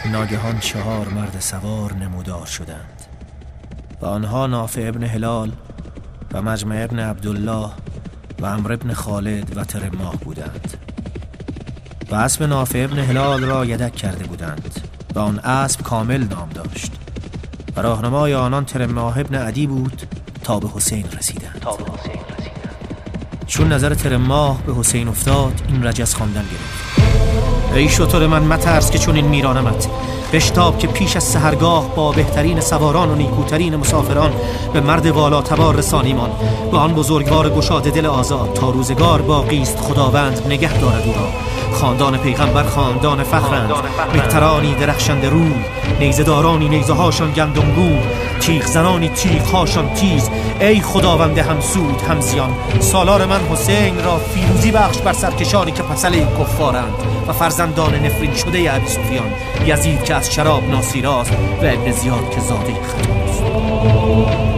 ناگهان 4 مرد سوار نمودار شدند و آنها نافع ابن هلال و مجمع ابن عبدالله و عمرو ابن خالد و ترماه بودند و اسب نافع ابن هلال را یدک کرده بودند و آن اسب کامل نام داشت و راهنمای آنان ترماه ابن عدی بود تا به حسین رسیدند. چون نظر ترماه به حسین افتاد این رجز خواندن گرفت: ای شتر من مترس که چون این میرانمت، بشتاب که پیش از سحرگاه با بهترین سواران و نیکوترین مسافران به مرد والا تبار رسانیمان، به آن بزرگوار گشاد دل آزاد تا روزگار باقی است خداوند نگه دارد او را. خاندان پیغمبر خاندان فخرند، مهترانی درخشنده روی، نیزه دارانی نیزه هاشان گندمگون، تیغ زنانی تیغ هاشان تیز. ای خداوند همسود همزیان، سالار من حسین را فیروزی بخش بر سرکشانی که پسله کفارند و فرزندان نفرین شده ابی سفیان، یزید که از شراب ناصیراست و ابن زیاد که زاده خطاست.